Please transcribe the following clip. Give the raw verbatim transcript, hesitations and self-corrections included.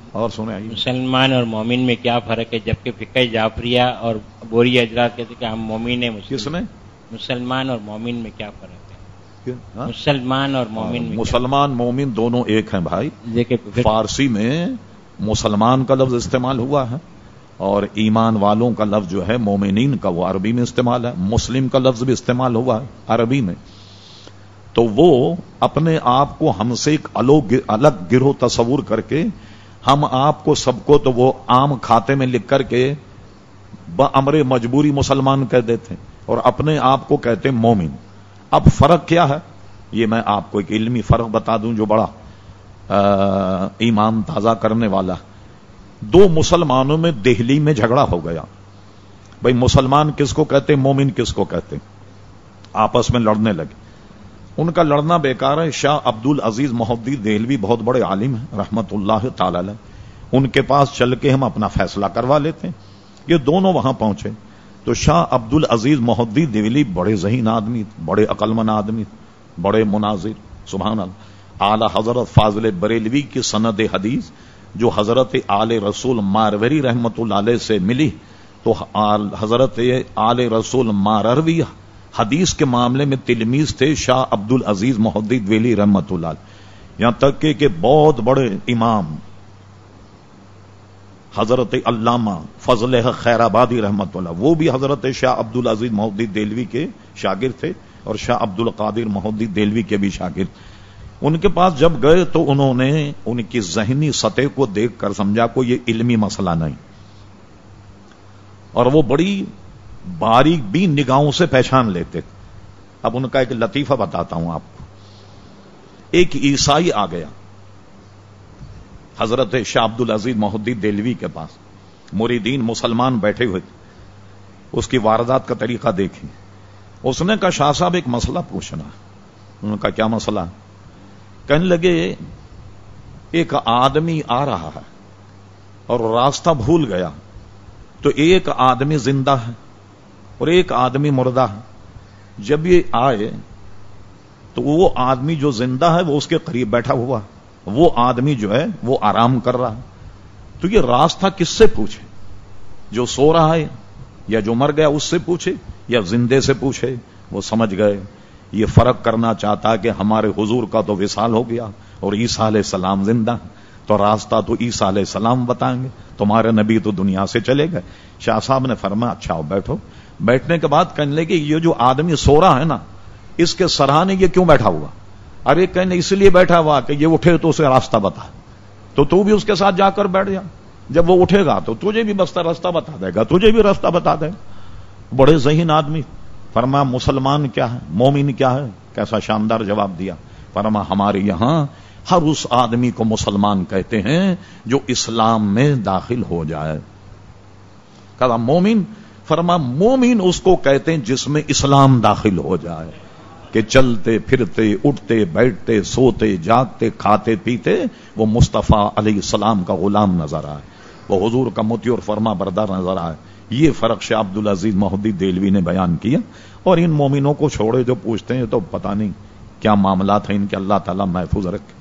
اور سنیں آئیے. مسلمان اور مومن میں کیا فرق ہے؟ جبکہ فقہ جعفریہ اور بوری حضرات کہتے کہ ہم مومن ہیں. کس میں؟ مسلمان اور مومن میں کیا فرق ہے؟ ہاں؟ مسلمان اور مومن میں مسلمان مومن دونوں ایک ہیں بھائی. دیکھیں فارسی میں مسلمان کا لفظ استعمال ہوا ہے اور ایمان والوں کا لفظ جو ہے مومنین کا وہ عربی میں استعمال ہے. مسلم کا لفظ بھی استعمال ہوا ہے عربی میں. تو وہ اپنے آپ کو ہم سے ایک الگ گروہ تصور کر کے ہم آپ کو سب کو تو وہ عام کھاتے میں لکھ کر کے بامر مجبوری مسلمان کہہ دیتے اور اپنے آپ کو کہتے ہیں مومن. اب فرق کیا ہے یہ میں آپ کو ایک علمی فرق بتا دوں جو بڑا ایمان تازہ کرنے والا. دو مسلمانوں میں دہلی میں جھگڑا ہو گیا. بھائی مسلمان کس کو کہتے مومن کس کو کہتے؟ آپس میں لڑنے لگے. ان کا لڑنا بیکار ہے. شاہ عبد العزیز مہدی دہلوی بہت بڑے عالم ہیں رحمت اللہ تعالی علیہ. ان کے پاس چل کے ہم اپنا فیصلہ کروا لیتے ہیں. یہ دونوں وہاں پہنچے تو شاہ عبد العزیز مہدی دہلوی بڑے ذہین آدمی، بڑے عقلمند آدمی، بڑے مناظر. سبحان اللہ. اعلی حضرت فاضل بریلوی کی سند حدیث جو حضرت آل رسول ماروری رحمت اللہ علیہ سے ملی تو حضرت آل رسول ماروری حدیث کے معاملے میں تلمیذ تھے شاہ عبد العزیز مہدی دہلوی رحمت اللہ علیہ. یہاں تک کہ, کہ بہت بڑے امام حضرت علامہ فضل خیر آبادی رحمت اللہ وہ بھی حضرت شاہ عبد العزیز مہدی دہلوی کے شاگرد تھے اور شاہ عبد القادر مہدی دہلوی کے بھی شاگرد. ان کے پاس جب گئے تو انہوں نے ان کی ذہنی سطح کو دیکھ کر سمجھا کو یہ علمی مسئلہ نہیں اور وہ بڑی باریک بھی نگاہوں سے پہچان لیتے. اب ان کا ایک لطیفہ بتاتا ہوں آپ کو. ایک عیسائی آ گیا حضرت شاہ عبد العزیز مہدی دہلوی کے پاس. مریدین مسلمان بیٹھے ہوئے تھے. اس کی واردات کا طریقہ دیکھیں. اس نے کہا شاہ صاحب ایک مسئلہ پوچھنا. انہوں نے کہا کیا مسئلہ؟ کہنے لگے ایک آدمی آ رہا ہے اور راستہ بھول گیا تو ایک آدمی زندہ ہے اور ایک آدمی مردہ ہے. جب یہ آئے تو وہ آدمی جو زندہ ہے وہ اس کے قریب بیٹھا ہوا، وہ آدمی جو ہے وہ آرام کر رہا ہے. تو یہ راستہ کس سے پوچھے؟ جو سو رہا ہے یا جو مر گیا اس سے پوچھے یا زندے سے پوچھے؟ وہ سمجھ گئے یہ فرق کرنا چاہتا کہ ہمارے حضور کا تو وصال ہو گیا اور عیسیٰ علیہ السلام زندہ تو راستہ تو عیسیٰ علیہ السلام بتائیں گے، تمہارے نبی تو دنیا سے چلے گئے. شاہ صاحب نے فرمایا اچھا ہو بیٹھو. بیٹھنے کے بعد کہنے لگے یہ جو آدمی سو رہا ہے نا اس کے سرہانے یہ کیوں بیٹھا ہوا؟ ارے کہنے اس لیے بیٹھا ہوا کہ یہ اٹھے تو اسے راستہ بتا تو تو بھی اس کے ساتھ جا کر بیٹھ جا. جب وہ اٹھے گا تو تجھے بھی بستہ راستہ بتا دے گا، تجھے بھی راستہ بتا دے. بڑے ذہین آدمی. فرمایا مسلمان کیا ہے، مومن کیا ہے؟ کیسا شاندار جواب دیا. فرمایا ہمارے یہاں ہر اس آدمی کو مسلمان کہتے ہیں جو اسلام میں داخل ہو جائے. کہا مومن؟ فرمایا مومن اس کو کہتے ہیں جس میں اسلام داخل ہو جائے کہ چلتے پھرتے اٹھتے بیٹھتے سوتے جاگتے کھاتے پیتے وہ مصطفیٰ علیہ السلام کا غلام نظر آئے، وہ حضور کا مطیع اور فرما بردار نظر آئے. یہ فرق شاہ عبد العزیز مہدی دہلوی نے بیان کیا. اور ان مومنوں کو چھوڑے جو پوچھتے ہیں تو پتہ نہیں کیا معاملات ہیں ان کے. اللہ تعالیٰ محفوظ رکھے.